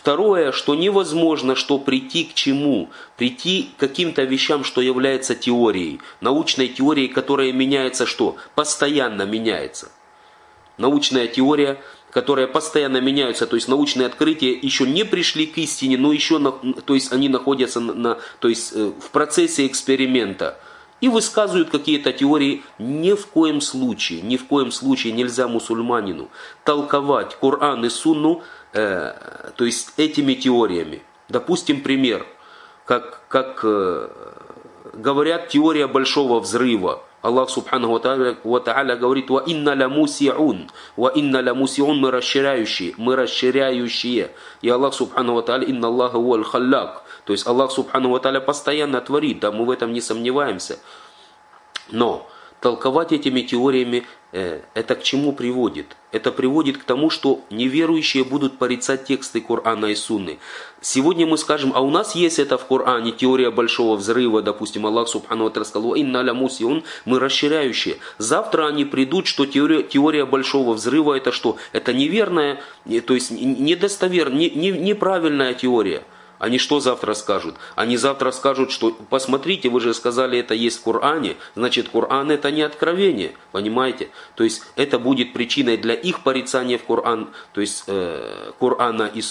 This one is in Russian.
Второе, что невозможно, что прийти к чему? Прийти к каким-то вещам, что является теорией. Научной теорией, которая меняется что? Постоянно меняется. Научная теория, которая постоянно меняется, то есть научные открытия еще не пришли к истине, но еще то есть они находятся в процессе эксперимента. И высказывают какие-то теории. Ни в коем случае нельзя мусульманину толковать Коран и Сунну то есть этими теориями. Допустим, пример, как говорят, теория большого взрыва. Аллах Субханаху ва Тааля говорит: «Ва инна ля муси'ун», мы расширяющие. И Аллах Субханаху ва Тааля: «Инна Аллаха хуаль халляк». То есть Аллах Субханаху ва Тааля постоянно творит, да, мы в этом не сомневаемся. Но толковать этими теориями, это к чему приводит? Это приводит к тому, что неверующие будут порицать тексты Корана и Сунны. Сегодня мы скажем: а у нас есть это в Коране, теория большого взрыва, допустим, Аллах Субхану ва Тааля сказал: «Инна ля мусиун», мы расширяющие. Завтра они придут, что теория большого взрыва это что? Это неверная, то есть неправильная теория. Они что завтра скажут? Они завтра скажут, что посмотрите, вы же сказали, это есть в Коране, значит Коран это не откровение, понимаете? То есть это будет причиной для их порицания в Коран, то есть Корана и